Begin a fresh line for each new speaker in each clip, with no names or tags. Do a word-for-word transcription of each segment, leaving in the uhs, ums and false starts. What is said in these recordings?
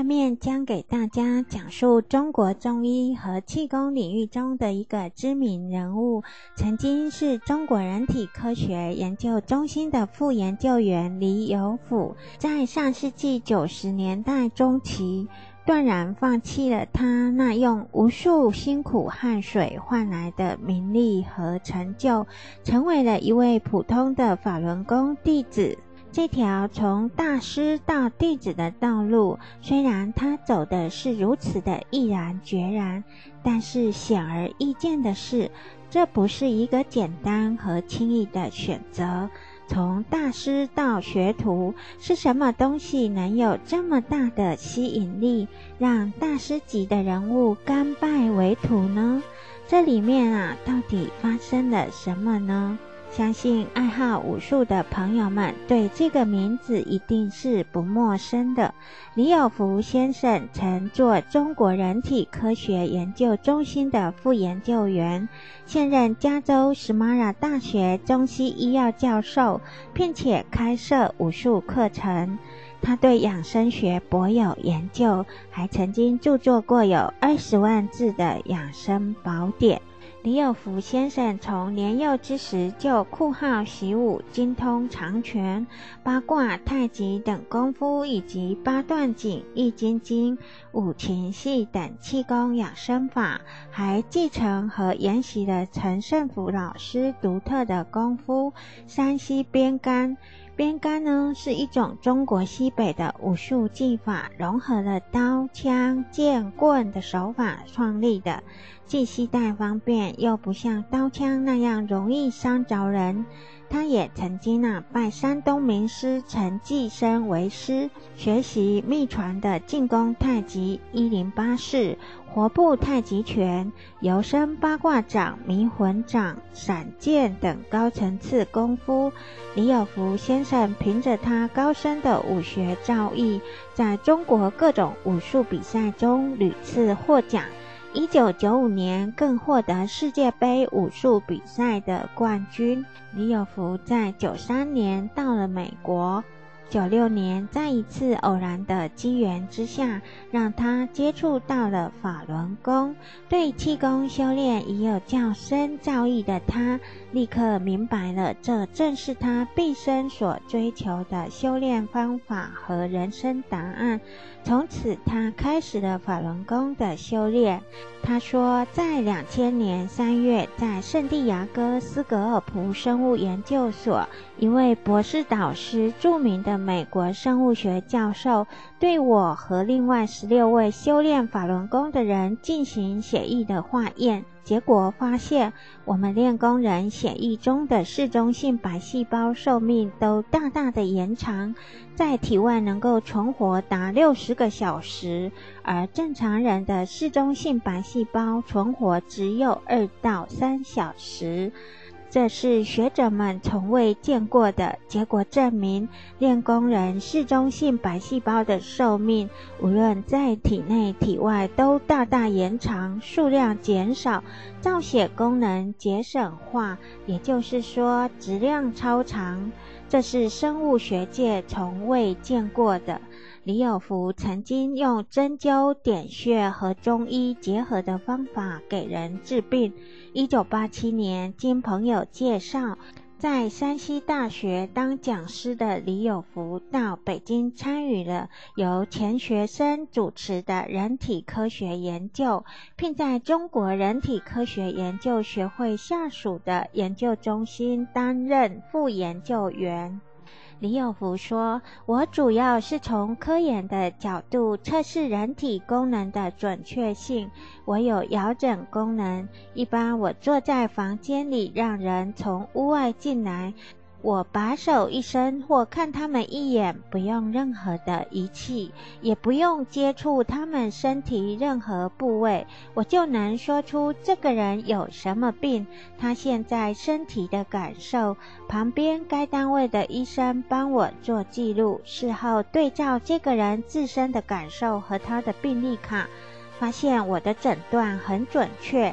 下面将给大家讲述中国中医和气功领域中的一个知名人物，曾经是中国人体科学研究中心的副研究员李有甫，在上世纪九十年代中期断然放弃了他那用无数辛苦汗水换来的名利和成就，成为了一位普通的法轮功弟子。这条从大师到弟子的道路，虽然他走的是如此的毅然决然，但是显而易见的是，这不是一个简单和轻易的选择。从大师到学徒，是什么东西能有这么大的吸引力，让大师级的人物甘拜为徒呢？这里面啊，到底发生了什么呢？相信爱好武术的朋友们对这个名字一定是不陌生的。李有甫先生曾做中国人体科学研究中心的副研究员，现任加州史马拉大学中西医药教授，并且开设武术课程。他对养生学颇有研究，还曾经著作过有二十万字的养生宝典。李有甫先生从年幼之时就酷好习武，精通长拳、八卦、太极等功夫，以及八段锦、易筋经、五禽戏等气功养生法，还继承和研习了陈胜福老师独特的功夫山西边杆。边杆呢，是一种中国西北的武术技法，融合了刀、枪、剑、棍的手法创立的，既携带方便，又不像刀枪那样容易伤着人。他也曾经啊拜山东名师陈继生为师，学习秘传的进攻太极一零八式、活步太极拳、游身八卦掌、迷魂掌、闪剑等高层次功夫。李有甫先生凭着他高深的武学造诣，在中国各种武术比赛中屡次获奖。一九九五年更获得世界杯武术比赛的冠军。李有甫在九三年到了美国，九六年在一次偶然的机缘之下，让他接触到了法轮功。对气功修炼已有较深造诣的他，立刻明白了这正是他毕生所追求的修炼方法和人生答案。从此他开始了法轮功的修炼。他说，在两千年三月，在圣地亚哥斯格尔普生物研究所，一位博士导师，著名的美国生物学教授，对我和另外十六位修炼法轮功的人进行血液的化验。结果发现，我们练功人血液中的嗜中性白细胞寿命都大大的延长，在体外能够存活达六十个小时，而正常人的嗜中性白细胞存活只有二到三小时。这是学者们从未见过的。结果证明，练功人嗜中性白细胞的寿命，无论在体内体外都大大延长，数量减少，造血功能节省化，也就是说质量超长。这是生物学界从未见过的。李有甫曾经用针灸、点穴和中医结合的方法给人治病。一九八七年，经朋友介绍，在山西大学当讲师的李有甫到北京参与了由钱学森主持的人体科学研究，并在中国人体科学研究学会下属的研究中心担任副研究员。李有甫说，我主要是从科研的角度测试人体功能的准确性，我有遥诊功能，一般我坐在房间里让人从屋外进来，我把手一伸或看他们一眼，不用任何的仪器，也不用接触他们身体任何部位，我就能说出这个人有什么病，他现在身体的感受，旁边该单位的医生帮我做记录，事后对照这个人自身的感受和他的病历卡，发现我的诊断很准确。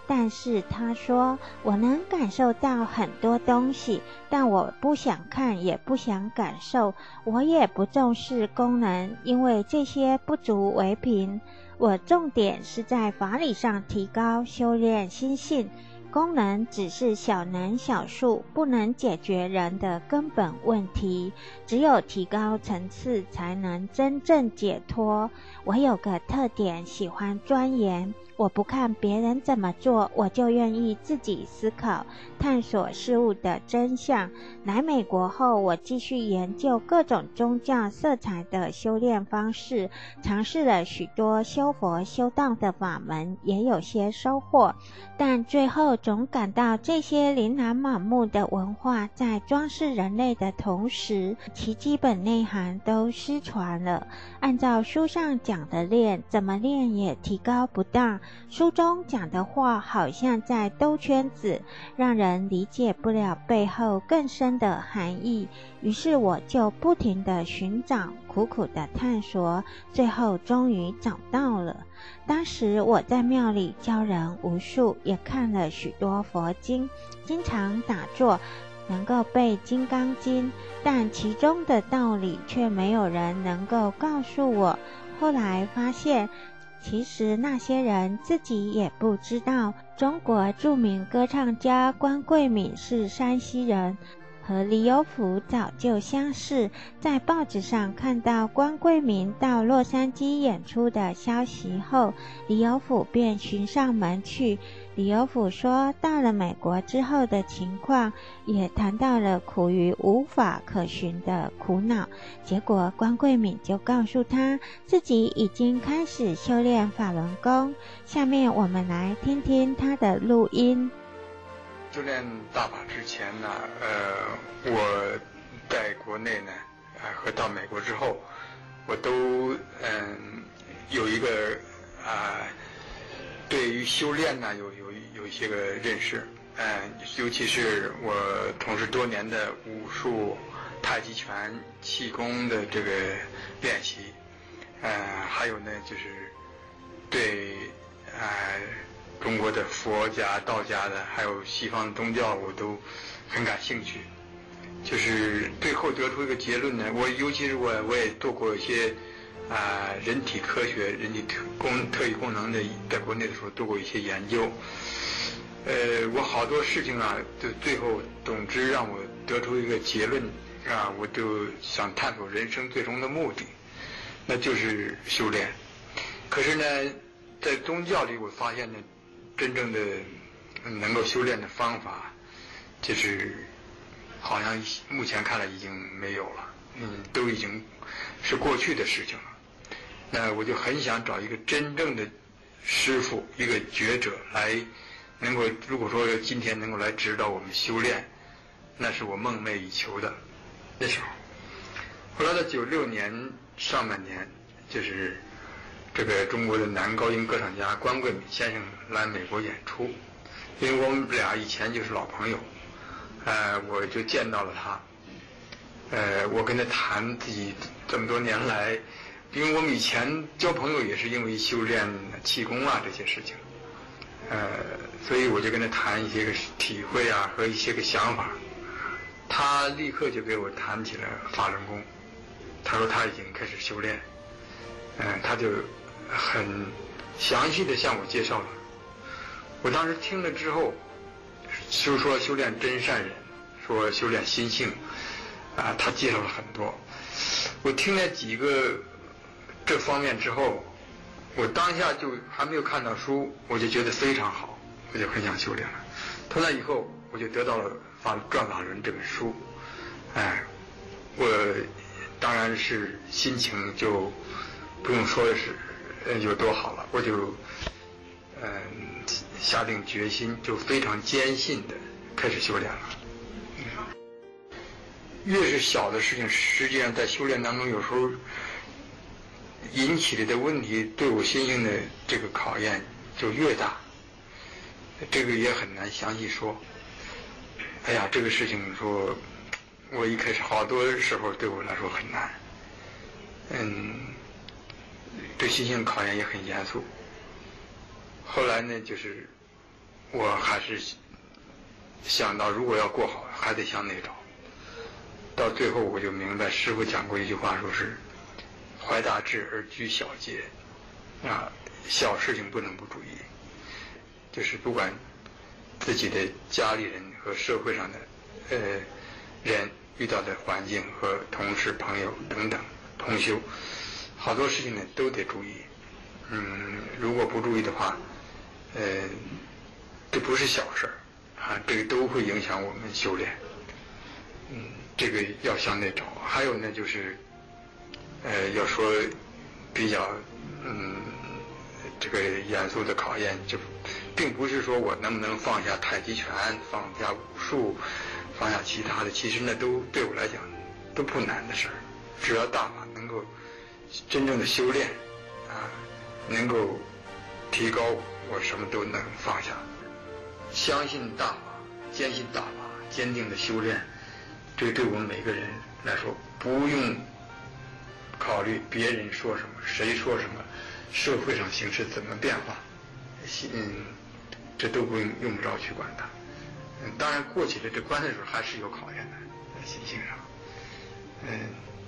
但是他说，我能感受到很多东西，但我不想看也不想感受，我也不重视功能，因为这些不足为凭。我重点是在法理上提高修炼心性，功能只是小能小术，不能解决人的根本问题，只有提高层次才能真正解脱。我有个特点，喜欢钻研，我不看别人怎么做，我就愿意自己思考，探索事物的真相。来美国后，我继续研究各种宗教色彩的修炼方式，尝试了许多修佛修道的法门，也有些收获，但最后总感到这些琳琅满目的文化在装饰人类的同时，其基本内涵都失传了。按照书上讲的练，怎么练也提高不到，书中讲的话好像在兜圈子，让人理解不了背后更深的含义。于是我就不停地寻找，苦苦地探索，最后终于找到了。当时我在庙里教人无数，也看了许多佛经，经常打坐，能够背《金刚经》，但其中的道理却没有人能够告诉我。后来发现，其实那些人自己也不知道。中国著名歌唱家关桂敏是山西人，和李有福早就相识，在报纸上看到关桂敏到洛杉矶演出的消息后，李有福便寻上门去。李有福说，到了美国之后的情况，也谈到了苦于无法可寻的苦恼。结果关桂敏就告诉他，自己已经开始修炼法轮功。下面我们来听听他的录音。
修炼大法之前呢，呃，我在国内呢，啊、呃、和到美国之后，我都嗯有一个啊、呃，对于修炼呢有有有一些个认识，嗯、呃，尤其是我从事多年的武术、太极拳、气功的这个练习，呃，还有呢就是对啊。呃中国的佛家、道家的，还有西方宗教，我都很感兴趣。就是最后得出一个结论呢，我尤其是我我也做过一些啊、呃、人体科学、人体特功特异功能的，在国内的时候做过一些研究。呃，我好多事情啊，就最后总之让我得出一个结论啊，我就想探索人生最终的目的，那就是修炼。可是呢，在宗教里，我发现呢。真正的能够修炼的方法，就是好像目前看来已经没有了，嗯，都已经是过去的事情了。那我就很想找一个真正的师傅，一个觉者来，能够如果说今天能够来指导我们修炼，那是我梦寐以求的。那时候，后来到九六年上半年，就是这个中国的男高音歌唱家关桂敏先生来美国演出，因为我们俩以前就是老朋友，呃，我就见到了他，呃，我跟他谈自己这么多年来，因为我们以前交朋友也是因为修炼气功啊这些事情，呃，所以我就跟他谈一些个体会啊和一些个想法，他立刻就给我谈起了法轮功，他说他已经开始修炼，嗯、呃，他就很详细的向我介绍了。我当时听了之后，就说修炼真善忍，说修炼心性，啊，他介绍了很多。我听了几个这方面之后，我当下就还没有看到书，我就觉得非常好，我就很想修炼了。从那以后，我就得到了《法转法轮》这本书，哎，我当然是心情就不用说的是呃有多好了，我就嗯、呃、下定决心，就非常坚信的开始修炼了。越是小的事情，实际上在修炼当中，有时候引起的问题对我心性的这个考验就越大。这个也很难详细说。哎呀，这个事情说，我一开始好多时候对我来说很难，嗯，对心性考验也很严肃。后来呢，就是我还是想到如果要过好，还得向内找。到最后我就明白，师父讲过一句话，说是怀大志而居小节啊，小事情不能不注意，就是不管自己的家里人和社会上的呃人遇到的环境和同事朋友等等同修，好多事情呢都得注意。嗯，如果不注意的话，呃，这不是小事儿啊，这个都会影响我们修炼。嗯，这个要向内找。还有呢，就是呃，要说比较嗯这个严肃的考验，就并不是说我能不能放下太极拳，放下武术，放下其他的，其实那都对我来讲都不难的事儿。只要大法能够真正的修炼啊，能够提高，我什么都能放下。相信大法，坚信大法，坚定的修炼，这对我们每个人来说，不用考虑别人说什么，谁说什么，社会上形势怎么变化，嗯，这都不用用不着去管它。嗯，当然过起了这关的时候还是有考验的，在心性上。嗯。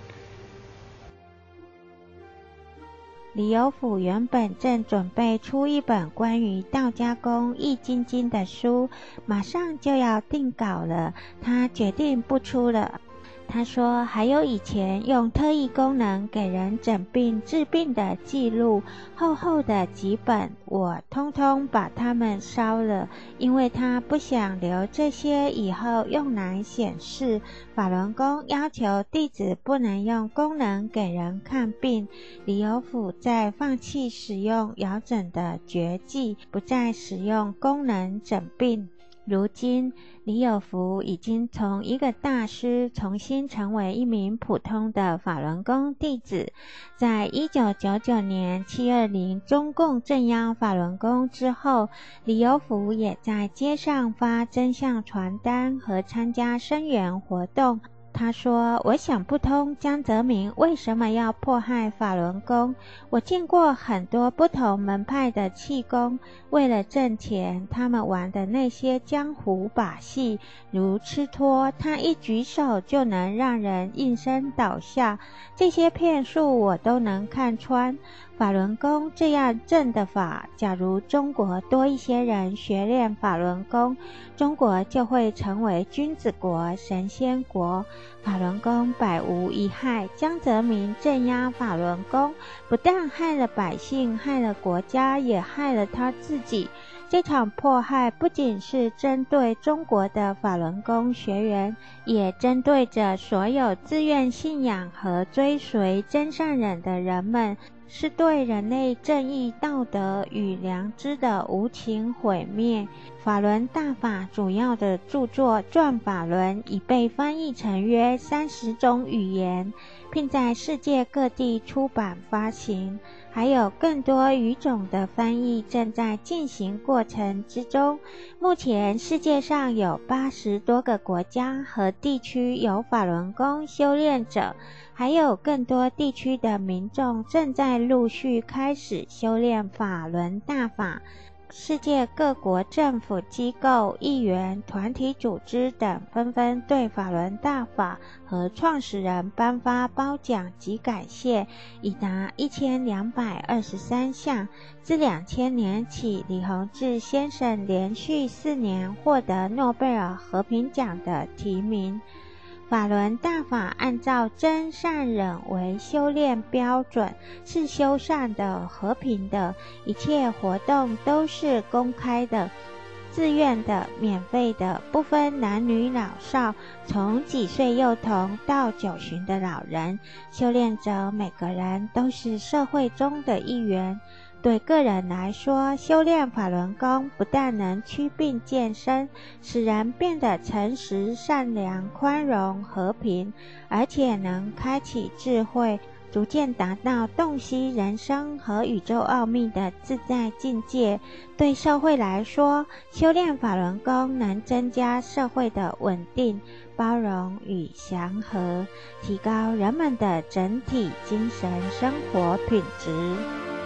李有福原本正准备出一本关于道家功易筋经的书，马上就要定稿了，他决定不出了。他说还有以前用特异功能给人诊病治病的记录，厚厚的几本，我通通把它们烧了，因为他不想留这些以后用来显示。法轮功要求弟子不能用功能给人看病，李有福在放弃使用遥诊的绝技，不再使用功能诊病。如今李有福已经从一个大师重新成为一名普通的法轮功弟子。在一九九九年七二零中共镇压法轮功之后，李有福也在街上发真相传单和参加声援活动。他说，我想不通江泽民为什么要迫害法轮功。我见过很多不同门派的气功，为了挣钱，他们玩的那些江湖把戏，如吃托，他一举手就能让人应声倒下，这些骗术我都能看穿。法轮功这样正的法，假如中国多一些人学练法轮功，中国就会成为君子国、神仙国。法轮功百无一害，江泽民镇压法轮功，不但害了百姓，害了国家，也害了他自己。这场迫害不仅是针对中国的法轮功学员，也针对着所有自愿信仰和追随真善忍的人们，是对人类正义、道德与良知的无情毁灭。法轮大法主要的著作《转法轮》已被翻译成约三十种语言，并在世界各地出版发行，还有更多语种的翻译正在进行过程之中。目前世界上有八十多个国家和地区有法轮功修炼者，还有更多地区的民众正在陆续开始修炼法轮大法。世界各国政府机构、议员、团体组织等纷纷对法轮大法和创始人颁发褒奖及感谢，已达一千两百二十三项。自两千年起，李洪志先生连续四年获得诺贝尔和平奖的提名。法轮大法按照真善忍为修炼标准，是修善的、和平的，一切活动都是公开的、自愿的、免费的，不分男女老少，从几岁幼童到九旬的老人，修炼者每个人都是社会中的一员。对个人来说，修炼法轮功不但能祛病健身，使人变得诚实、善良、宽容、和平，而且能开启智慧，逐渐达到洞悉人生和宇宙奥秘的自在境界。对社会来说，修炼法轮功能增加社会的稳定、包容与祥和，提高人们的整体精神生活品质。